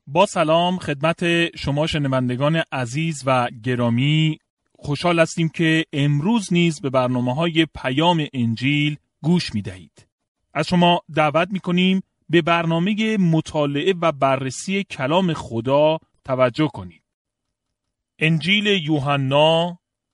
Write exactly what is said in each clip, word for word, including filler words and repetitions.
با سلام خدمت شما شنوندگان عزیز و گرامی، خوشحال هستیم که امروز نیز به برنامه‌های پیام انجیل گوش می‌دهید. از شما دعوت می‌کنیم به برنامه مطالعه و بررسی کلام خدا توجه کنید. انجیل یوحنا،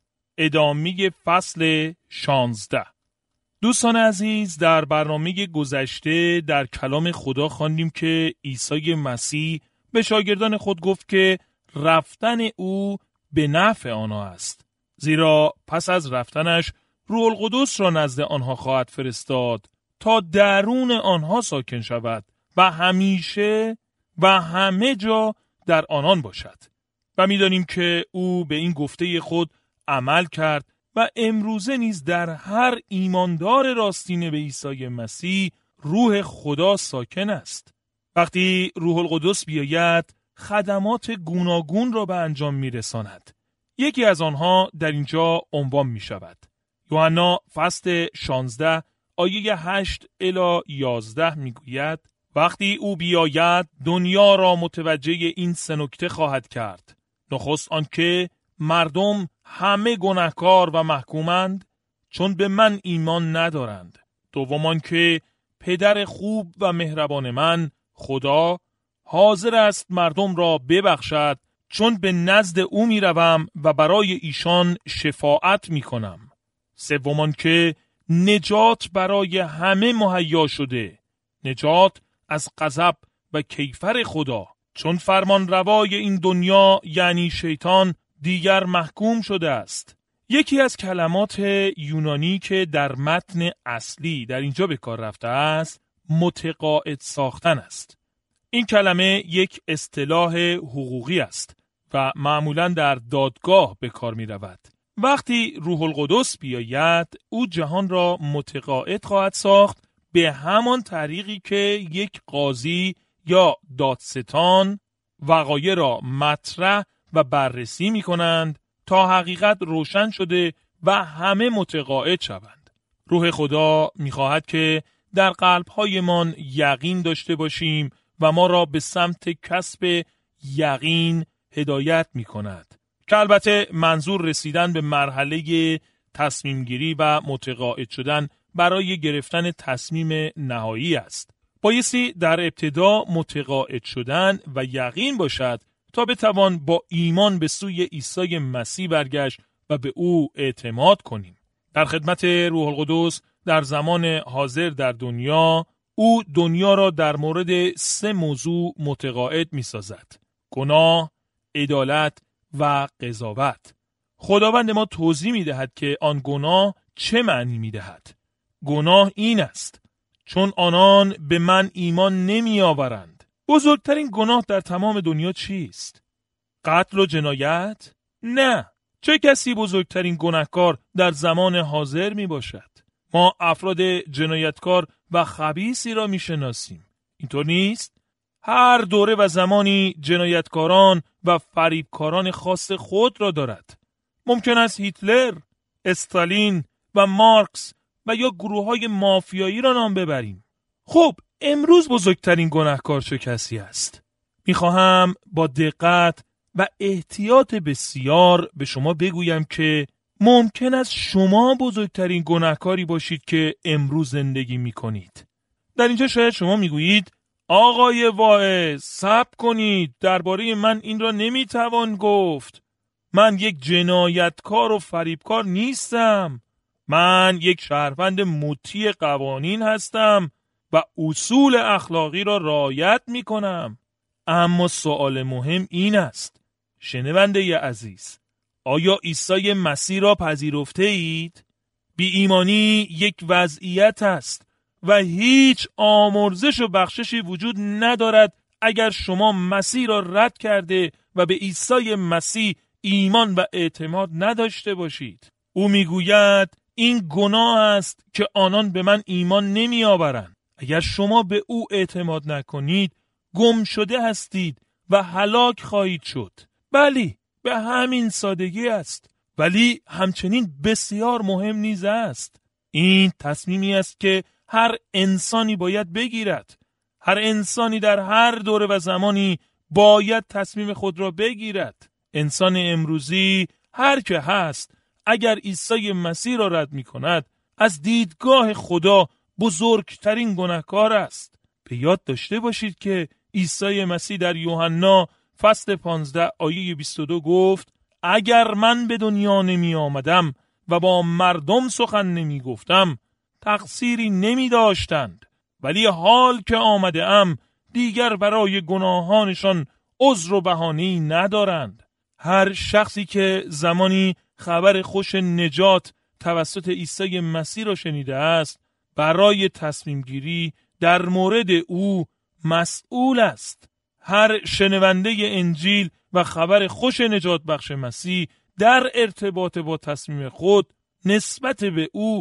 ادامه فصل شانزده. دوستان عزیز، در برنامه گذشته در کلام خدا خواندیم که عیسی مسیح به شاگردان خود گفت که رفتن او به نفع آنها است، زیرا پس از رفتنش روح القدس را نزد آنها خواهد فرستاد تا درون آنها ساکن شود و همیشه و همه جا در آنان باشد. و می‌دانیم که او به این گفته خود عمل کرد و امروزه نیز در هر ایماندار راستین به عیسی مسیح روح خدا ساکن است. وقتی روح القدس بیاید خدمات گوناگون را به انجام می‌رساند. یکی از آنها در اینجا عنوان می‌شود. یوحنا فصل شانزده آیه هشت الی یازده میگوید: وقتی او بیاید دنیا را متوجه این سه نکته خواهد کرد. نخست آنکه مردم همه گناهکار و محکومند چون به من ایمان ندارند. دوم آنکه پدر خوب و مهربان من خدا حاضر است مردم را ببخشد چون به نزد او می روم و برای ایشان شفاعت می کنم. سوم آنکه نجات برای همه مهیا شده، نجات از غضب و کیفر خدا، چون فرمان روای این دنیا یعنی شیطان دیگر محکوم شده است. یکی از کلمات یونانی که در متن اصلی در اینجا به کار رفته است متقاعد ساختن است. این کلمه یک اصطلاح حقوقی است و معمولاً در دادگاه به کار می رود. وقتی روح القدس بیاید او جهان را متقاعد خواهد ساخت به همان طریقی که یک قاضی یا دادستان وقایع را مطرح و بررسی می کنند تا حقیقت روشن شده و همه متقاعد شوند. روح خدا می خواهد که در قلب‌هایمان یقین داشته باشیم و ما را به سمت کسب یقین هدایت می کند که البته منظور رسیدن به مرحله تصمیم گیری و متقاعد شدن برای گرفتن تصمیم نهایی است. بایستی در ابتدا متقاعد شدن و یقین باشد تا بتوان با ایمان به سوی عیسی مسیح برگشت و به او اعتماد کنیم. در خدمت روح القدس در زمان حاضر در دنیا، او دنیا را در مورد سه موضوع متقاعد می سازد: گناه، عدالت و قضاوت. خداوند ما توضیح می دهد که آن گناه چه معنی می دهد. گناه این است: چون آنان به من ایمان نمی آورند. بزرگترین گناه در تمام دنیا چیست؟ قتل و جنایت؟ نه. چه کسی بزرگترین گناهکار در زمان حاضر می باشد؟ ما افراد جنایتکار و خبیثی را می شناسیم. اینطور نیست؟ هر دوره و زمانی جنایتکاران و فریبکاران خاص خود را دارد. ممکن است هیتلر، استالین و مارکس و یا گروه‌های مافیایی را نام ببریم. خب امروز بزرگترین گناهکار چه کسی است؟ میخواهم با دقت و احتیاط بسیار به شما بگویم که ممکن است شما بزرگترین گناهکاری باشید که امروز زندگی میکنید. در اینجا شاید شما میگویید آقای واعظ صبر کنید، درباره من این را نمیتوان گفت. من یک جنایتکار و فریبکار نیستم. من یک شهروند مطیع قوانین هستم و اصول اخلاقی را رعایت می کنم. اما سوال مهم این است: شنونده عزیز، آیا عیسی مسیح را پذیرفته اید؟ بی ایمانی یک وضعیت است و هیچ آمرزش و بخششی وجود ندارد اگر شما مسیح را رد کرده و به عیسی مسیح ایمان و اعتماد نداشته باشید. او میگوید این گناه است که آنان به من ایمان نمی آورند. اگر شما به او اعتماد نکنید گم شده هستید و هلاک خواهید شد. بلی، به همین سادگی است. ولی همچنین بسیار مهم نیز است. این تصمیمی است که هر انسانی باید بگیرد. هر انسانی در هر دوره و زمانی باید تصمیم خود را بگیرد. انسان امروزی هر که هست اگر عیسی مسیح را رد می کند از دیدگاه خدا بزرگترین گناهکار است. به یاد داشته باشید که عیسی مسیح در یوحنا فصل پانزده آیه بیست و دو گفت اگر من به دنیا نمی آمدم و با مردم سخن نمی گفتم تقصیری نمی داشتند، ولی حال که آمده ام دیگر برای گناهانشان عذر و بهانه‌ای ندارند. هر شخصی که زمانی خبر خوش نجات توسط عیسی مسیح را شنیده است برای تصمیم گیری در مورد او مسئول است. هر شنونده انجیل و خبر خوش نجات بخش مسیح در ارتباط با تصمیم خود نسبت به او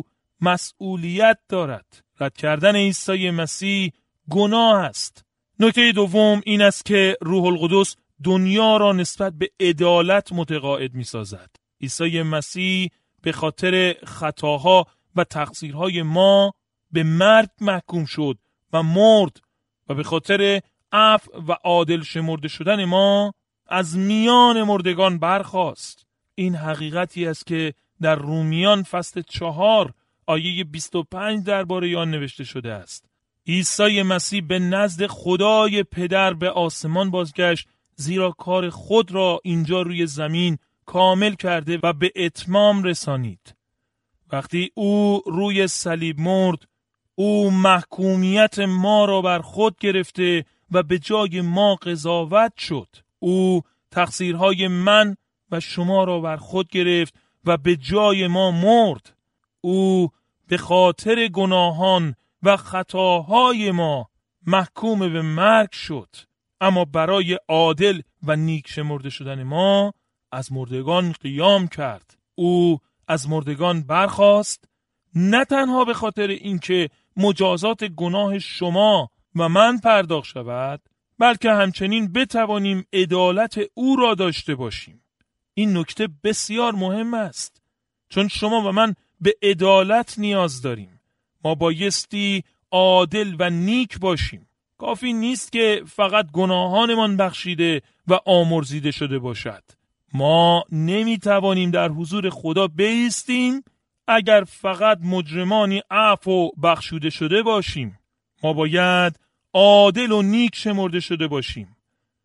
مسئولیت دارد. رد کردن عیسی مسیح گناه است. نکته دوم این است که روح القدس دنیا را نسبت به عدالت متقاعد می سازد. عیسی مسیح به خاطر خطاها و تقصیرهای ما به مرگ محکوم شد و مرد و به خاطر عفو و عادل شمرده شدن ما از میان مردگان برخاست. این حقیقتی است که در رومیان فصل چهار آیه بیست و پنج درباره آن نوشته شده است. عیسی مسیح به نزد خدای پدر به آسمان بازگشت زیرا کار خود را اینجا روی زمین کامل کرده و به اتمام رسانید. وقتی او روی صلیب مرد، او محکومیت ما را بر خود گرفته و به جای ما قضاوت شد. او تقصیرهای من و شما را بر خود گرفت و به جای ما مرد. او به خاطر گناهان و خطاهای ما محکوم به مرگ شد، اما برای عادل و نیک شمرده شدن ما از مردگان قیام کرد. او از مردگان برخاست نه تنها به خاطر اینکه مجازات گناه شما و من پرداخت شود، بلکه همچنین بتوانیم عدالت او را داشته باشیم. این نکته بسیار مهم است، چون شما و من به عدالت نیاز داریم. ما بایستی عادل و نیک باشیم. کافی نیست که فقط گناهانمان بخشیده و آمرزیده شده باشد. ما نمیتوانیم در حضور خدا بایستیم اگر فقط مجرمانی عفو و بخشوده شده باشیم. ما باید عادل و نیک شمرده شده باشیم.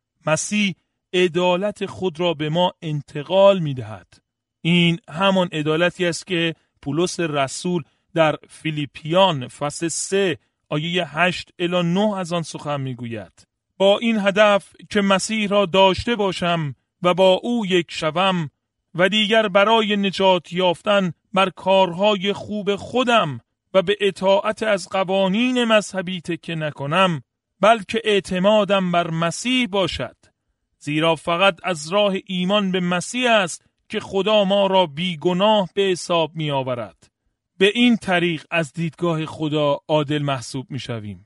مسیح عدالت خود را به ما انتقال میدهد. این همان عدالتی است که پولس رسول در فیلیپیان فصل سه آیه هشت الی نه از آن سخن میگوید. با این هدف که مسیح را داشته باشم و با او یک شوم و دیگر برای نجات یافتن بر کارهای خوب خودم و به اطاعت از قوانین مذهبی تکیه نکنم، بلکه اعتمادم بر مسیح باشد. زیرا فقط از راه ایمان به مسیح است که خدا ما را بیگناه به حساب می آورد. به این طریق از دیدگاه خدا عادل محسوب می شویم.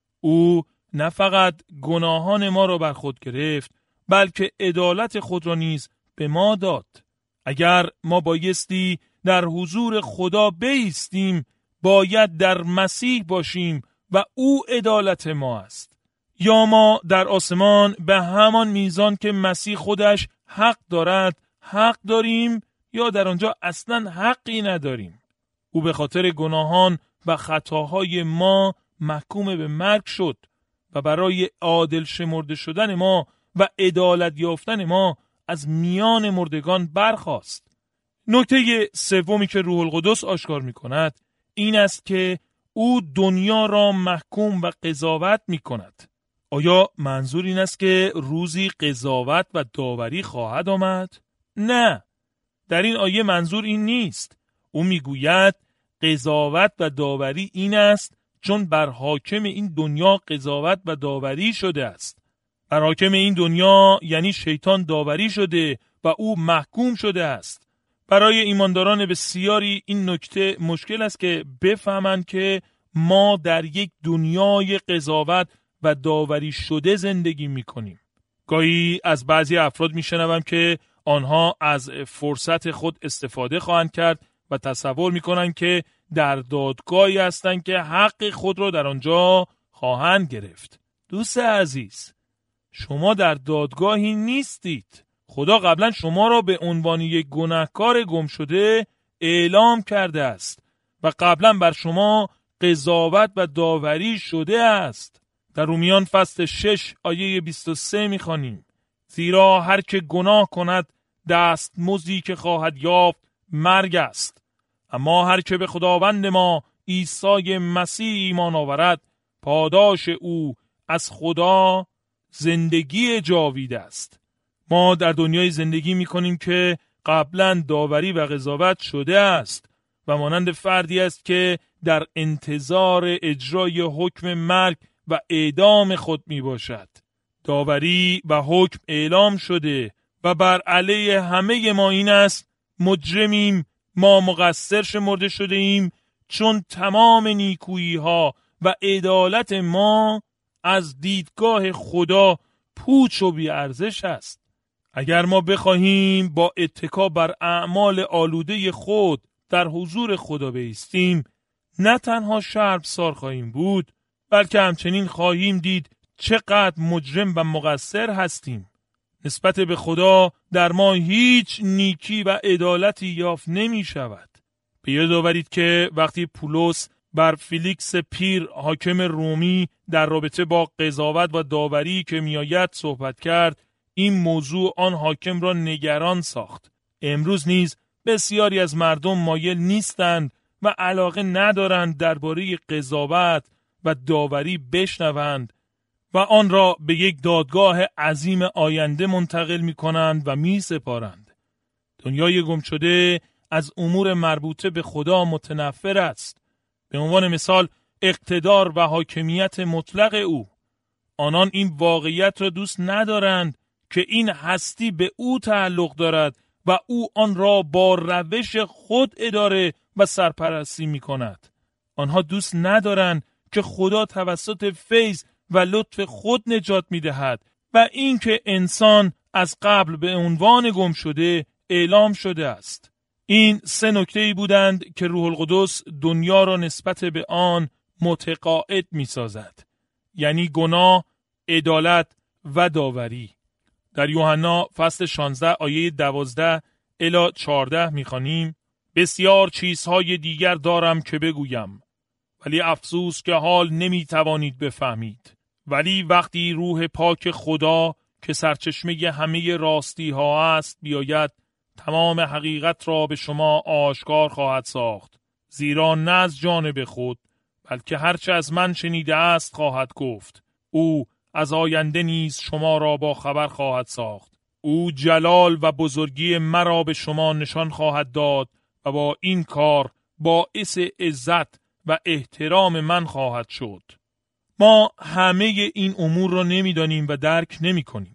او نه فقط گناهان ما را بر خود گرفت، بلکه عدالت خود را نیز به ما داد. اگر ما بایستی در حضور خدا بایستیم، باید در مسیح باشیم و او عدالت ما است. یا ما در آسمان به همان میزان که مسیح خودش حق دارد حق داریم، یا در آنجا اصلا حقی نداریم. او به خاطر گناهان و خطاهای ما محکوم به مرگ شد و برای عادل شمرده شدن ما و عدالت یافتن ما از میان مردگان برخاست. نکته سومی که روح القدس آشکار می کند این است که او دنیا را محکوم و قضاوت می کند. آیا منظور این است که روزی قضاوت و داوری خواهد آمد؟ نه، در این آیه منظور این نیست. او میگوید قضاوت و داوری این است چون بر حاکم این دنیا قضاوت و داوری شده است. بر حاکم این دنیا یعنی شیطان داوری شده و او محکوم شده است. برای ایمانداران بسیاری این نکته مشکل است که بفهمند که ما در یک دنیای قضاوت و داوری شده زندگی می‌کنیم. گاهی از بعضی افراد می‌شنوم که آنها از فرصت خود استفاده خواهند کرد و تصور می‌کنند که در دادگاهی هستند که حق خود را در آنجا خواهند گرفت. دوست عزیز، شما در دادگاهی نیستید. خدا قبلا شما را به عنوان یک گناهکار گم شده اعلام کرده است و قبلا بر شما قضاوت و داوری شده است. در رومیان فصل شش آیه بیست و سه می‌خوانیم: زیرا هر که گناه کند دستمزدی که خواهد یافت مرگ است، اما هر که به خداوند ما عیسی مسیح ایمان آورد پاداش او از خدا زندگی جاوید است. ما در دنیای زندگی می‌کنیم که قبلا داوری و قضاوت شده است و مانند فردی است که در انتظار اجرای حکم مرگ و اعدام خود می باشد. داوری و حکم اعلام شده و بر علیه همه ما این است: مجرمیم، ما مقصر شمرده شده ایم، چون تمام نیکویی ها و عدالت ما از دیدگاه خدا پوچ و بی ارزش است. اگر ما بخواهیم با اتکا بر اعمال آلوده خود در حضور خدا بایستیم، نه تنها شرمسار خواهیم بود، بلکه همچنین خواهیم دید چقدر مجرم و مقصر هستیم. نسبت به خدا در ما هیچ نیکی و عدالتی یافت نمی شود. به یاد آورید که وقتی پولس بر فیلیکس پیر حاکم رومی در رابطه با قضاوت و داوری که میآید صحبت کرد، این موضوع آن حاکم را نگران ساخت. امروز نیز بسیاری از مردم مایل نیستند و علاقه ندارند درباره قضاوت و داوری بشنوند و آن را به یک دادگاه عظیم آینده منتقل می کنند و می سپارند. دنیای گم شده از امور مربوطه به خدا متنفر است. به عنوان مثال اقتدار و حاکمیت مطلق او. آنان این واقعیت را دوست ندارند که این هستی به او تعلق دارد و او آن را با روش خود اداره و سرپرستی می کند. آنها دوست ندارند که خدا توسط فیض و لطف خود نجات می دهد و اینکه انسان از قبل به عنوان گم شده اعلام شده است. این سه نکته‌ای بودند که روح القدس دنیا را نسبت به آن متقاعد می سازد. یعنی گناه، عدالت و داوری. در یوحنا فصل شانزده آیه دوازده الی چهارده می خوانیم: بسیار چیزهای دیگر دارم که بگویم، ولی افسوس که حال نمی توانید بفهمید. ولی وقتی روح پاک خدا که سرچشمه همه راستی ها است بیاید، تمام حقیقت را به شما آشکار خواهد ساخت. زیرا نه از جانب خود بلکه هرچه از من شنیده است خواهد گفت. او از آینده نیز شما را با خبر خواهد ساخت. او جلال و بزرگی مرا به شما نشان خواهد داد و با این کار باعث عزت و احترام من خواهد شد. ما همه این امور را نمیدانیم و درک نمی کنیم.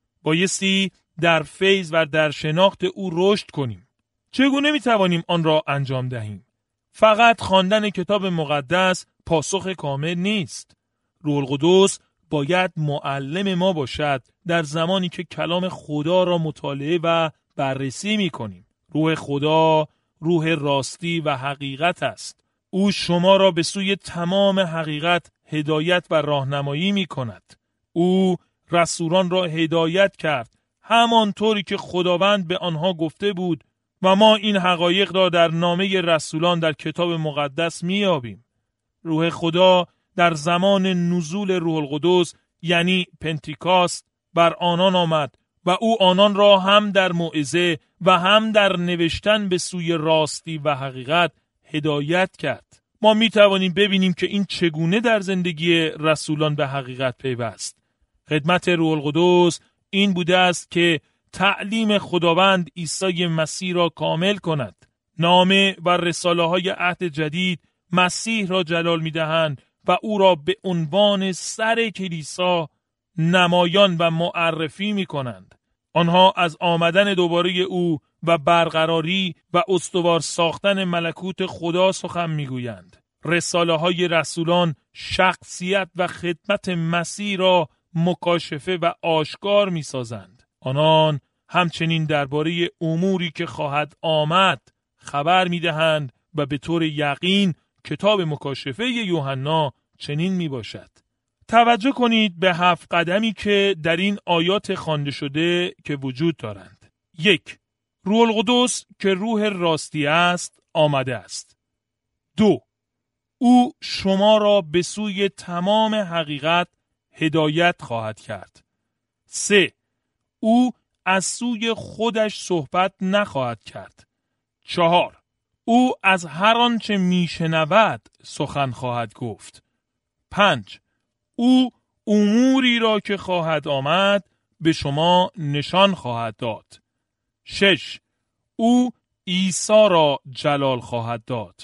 بایستی در فیض و در شناخت او رشد کنیم. چگونه می توانیم آن را انجام دهیم؟ فقط خواندن کتاب مقدس پاسخ کامل نیست. روح القدس باید معلم ما باشد در زمانی که کلام خدا را مطالعه و بررسی می کنیم. روح خدا روح راستی و حقیقت است. او شما را به سوی تمام حقیقت هدایت و راهنمایی می کند. او رسولان را هدایت کرد همانطوری که خداوند به آنها گفته بود و ما این حقایق را در نامه رسولان در کتاب مقدس می‌یابیم. روح خدا در زمان نزول روح القدس یعنی پنتیکاست بر آنان آمد و او آنان را هم در موعظه و هم در نوشتن به سوی راستی و حقیقت هدایت کرد. ما می توانیم ببینیم که این چگونه در زندگی رسولان به حقیقت پیوست. خدمت روح القدس این بوده است که تعلیم خداوند عیسی مسیح را کامل کند. نامه و رساله های عهد جدید مسیح را جلال می دهند و او را به عنوان سر کلیسا نمایان و معرفی می کنند. آنها از آمدن دوباره او و برقراری و استوار ساختن ملکوت خدا سخن می گویند. رساله های رسولان شخصیت و خدمت مسیح را مکاشفه و آشکار می سازند. آنان همچنین درباره اموری که خواهد آمد خبر می دهند و به طور یقین کتاب مکاشفه یوحنا چنین می باشد. توجه کنید به هفت قدمی که در این آیات خوانده شده که وجود دارند. یک، روح القدس که روح راستی است آمده است. دو، او شما را به سوی تمام حقیقت هدایت خواهد کرد. سه، او از سوی خودش صحبت نخواهد کرد. چهار، او از هر آنچه میشنود سخن خواهد گفت. پنج، او اموری را که خواهد آمد به شما نشان خواهد داد. شش، او عیسی را جلال خواهد داد.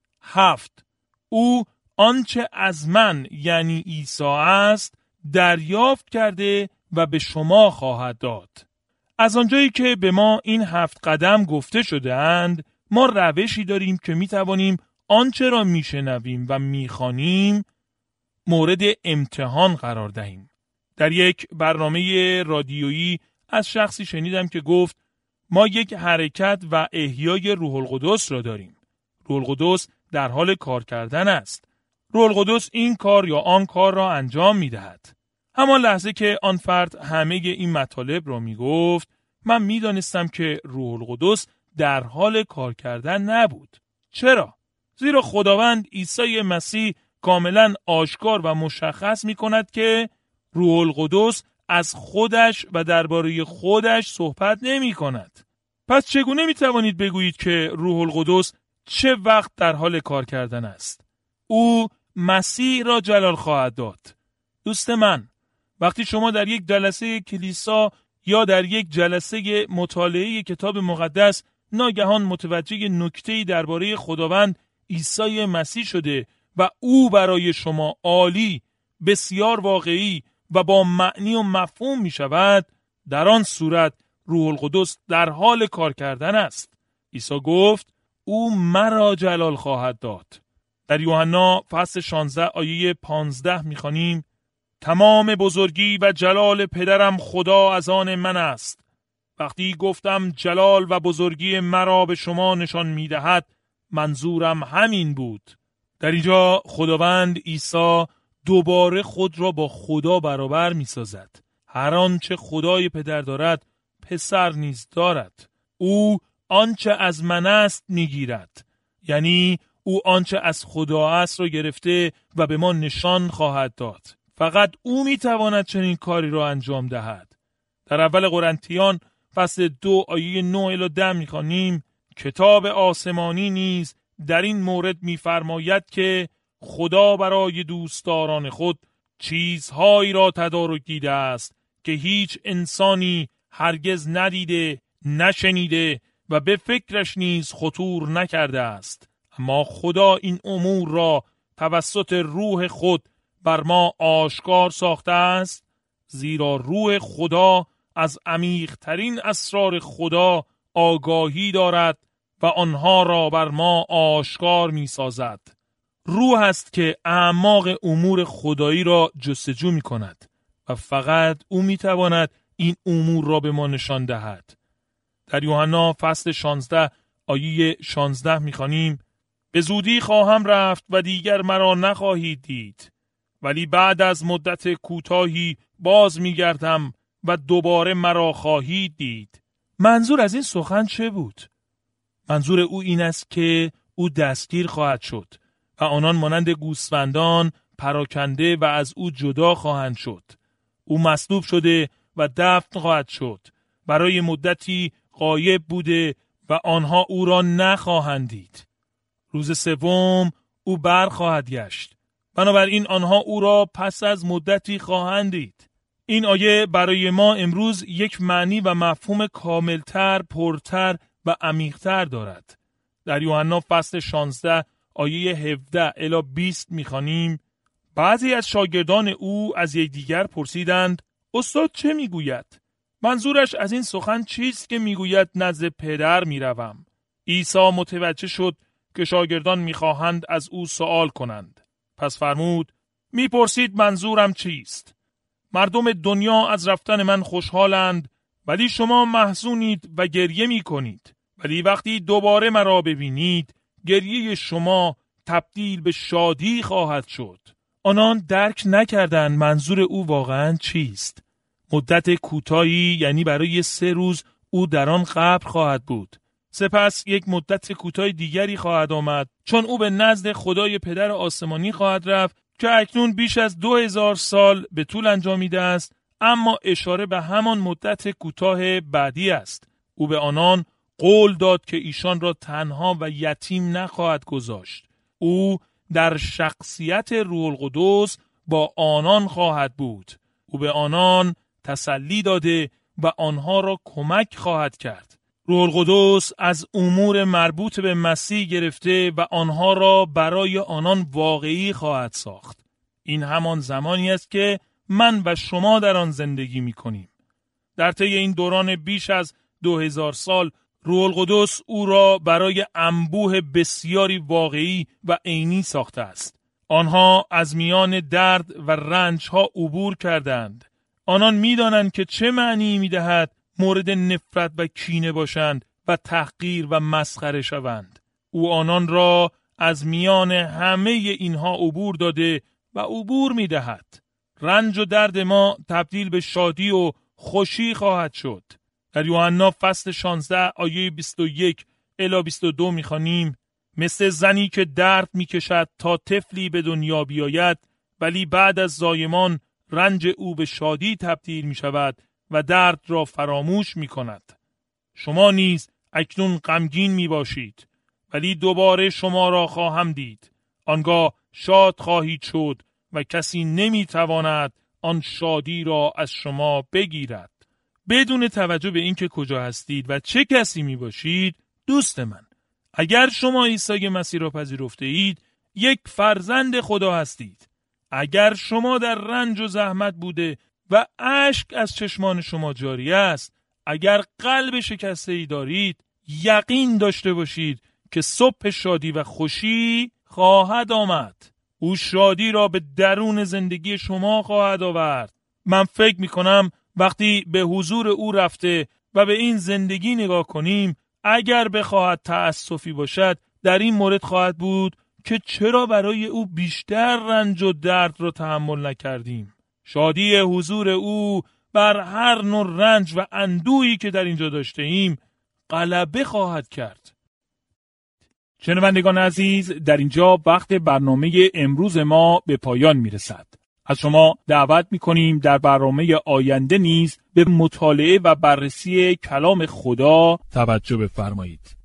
هفت، او آنچه از من یعنی عیسی است دریافت کرده و به شما خواهد داد. از آنجایی که به ما این هفت قدم گفته شده اند، ما روشی داریم که می توانیم آنچه را می شنویم و می خوانیم مورد امتحان قرار دهیم. در یک برنامه رادیویی از شخصی شنیدم که گفت ما یک حرکت و احیای روح القدس را داریم. روح القدس در حال کار کردن است. روح القدس این کار یا آن کار را انجام می دهد. همان لحظه که آن فرد همه این مطالب را می گفت، من می دانستم که روح القدس در حال کار کردن نبود. چرا؟ زیرا خداوند عیسی مسیح کاملا آشکار و مشخص می کند که روح القدس از خودش و درباره خودش صحبت نمی کند. پس چگونه می توانید بگویید که روح القدس چه وقت در حال کار کردن است؟ او مسیح را جلال خواهد داد. دوست من، وقتی شما در یک جلسه کلیسا یا در یک جلسه مطالعه کتاب مقدس ناگهان متوجه نکته‌ای درباره خداوند عیسی مسیح شده و او برای شما عالی، بسیار واقعی و با معنی و مفهوم می شود، در آن صورت روح القدس در حال کار کردن است. عیسی گفت او مرا جلال خواهد داد. در یوحنا فصل شانزده آیه پانزده می خوانیم تمام بزرگی و جلال پدرم خدا از آن من است. وقتی گفتم جلال و بزرگی مرا به شما نشان می دهد، منظورم همین بود. در اینجا خداوند عیسی دوباره خود را با خدا برابر می سازد. هر آنچه خدای پدر دارد پسر نیز دارد. او آنچه از من است می گیرد. یعنی او آنچه از خدا است را گرفته و به ما نشان خواهد داد. فقط او می تواند چنین کاری را انجام دهد. در اول قرنتیان فصل دو آیه نه الی ده می خوانیم کتاب آسمانی نیز در این مورد می فرماید که خدا برای دوستداران خود چیزهایی را تدارک دیده است که هیچ انسانی هرگز ندیده، نشنیده و به فکرش نیز خطور نکرده است. اما خدا این امور را توسط روح خود بر ما آشکار ساخته است، زیرا روح خدا از عمیق‌ترین اسرار خدا آگاهی دارد و آنها را بر ما آشکار می سازد. روح است که اعماق امور خدایی را جستجو می کند و فقط او می تواند این امور را به ما نشان دهد. در یوحنا فصل شانزده آیه شانزده می خوانیم به زودی خواهم رفت و دیگر مرا نخواهید دید، ولی بعد از مدت کوتاهی باز می گردم و دوباره مرا خواهید دید. منظور از این سخن چه بود؟ منظور او این است که او دستگیر خواهد شد و آنان مانند گوسفندان پراکنده و از او جدا خواهند شد. او مصلوب شده و دفن خواهد شد. برای مدتی غایب بوده و آنها او را نخواهند دید. روز سوم او برخواهد گشت. بنابراین آنها او را پس از مدتی خواهند دید. این آیه برای ما امروز یک معنی و مفهوم کاملتر، پرتر و عمیق‌تر دارد. در یوحنا فصل شانزده آیه هفده الی بیست می‌خوانیم بعضی از شاگردان او از یکدیگر پرسیدند استاد چه میگوید؟ منظورش از این سخن چیست که میگوید نزد پدر میروم؟ عیسی متوجه شد که شاگردان میخواهند از او سوال کنند. پس فرمود میپرسید منظورم چیست؟ مردم دنیا از رفتن من خوشحالند، ولی شما محزونید و گریه میکنید. ولی وقتی دوباره مرا ببینید، گریه شما تبدیل به شادی خواهد شد. آنان درک نکردند منظور او واقعاً چیست. مدت کوتاهی یعنی برای سه روز او در آن قبر خواهد بود. سپس یک مدت کوتاه دیگری خواهد آمد، چون او به نزد خدای پدر آسمانی خواهد رفت که اکنون بیش از دو هزار سال به طول انجامیده است، اما اشاره به همان مدت کوتاه بعدی است. او به آنان قول داد که ایشان را تنها و یتیم نخواهد گذاشت. او در شخصیت روح القدس با آنان خواهد بود. او به آنان تسلی داده و آنها را کمک خواهد کرد. روح القدس از امور مربوط به مسیح گرفته و آنها را برای آنان واقعی خواهد ساخت. این همان زمانی است که من و شما در آن زندگی می کنیم. در طی این دوران بیش از دو هزار سال روح القدس او را برای انبوه بسیاری واقعی و عینی ساخته است. آنها از میان درد و رنج ها عبور کردند. آنان می دانند که چه معنی می دهد مورد نفرت و کینه باشند و تحقیر و مسخره شوند. او آنان را از میان همه اینها عبور داده و عبور می دهد. رنج و درد ما تبدیل به شادی و خوشی خواهد شد. در یوحنا فصل شانزده آیه بیست و یک الی بیست و دو می‌خوانیم: مثل زنی که درد می‌کشد تا طفلی به دنیا بیاید، ولی بعد از زایمان رنج او به شادی تبدیل می‌شود و درد را فراموش می‌کند. شما نیز اکنون غمگین می‌باشید، ولی دوباره شما را خواهم دید. آنگاه شاد خواهید شد و کسی نمی‌تواند آن شادی را از شما بگیرد. بدون توجه به اینکه کجا هستید و چه کسی می باشید، دوست من، اگر شما عیسی مسیح را پذیرفته اید، یک فرزند خدا هستید. اگر شما در رنج و زحمت بوده و اشک از چشمان شما جاری است، اگر قلب شکسته ای دارید، یقین داشته باشید که صبح شادی و خوشی خواهد آمد. او شادی را به درون زندگی شما خواهد آورد. من فکر می کنم وقتی به حضور او رفته و به این زندگی نگاه کنیم، اگر بخواهد تأسفی باشد در این مورد خواهد بود که چرا برای او بیشتر رنج و درد را تحمل نکردیم. شادی حضور او بر هر نوع رنج و اندوهی که در اینجا داشته ایم غلبه خواهد کرد. شنوندگان عزیز، در اینجا وقت برنامه امروز ما به پایان میرسد. از شما دعوت می‌کنیم در برنامه آینده نیز به مطالعه و بررسی کلام خدا توجه بفرمایید.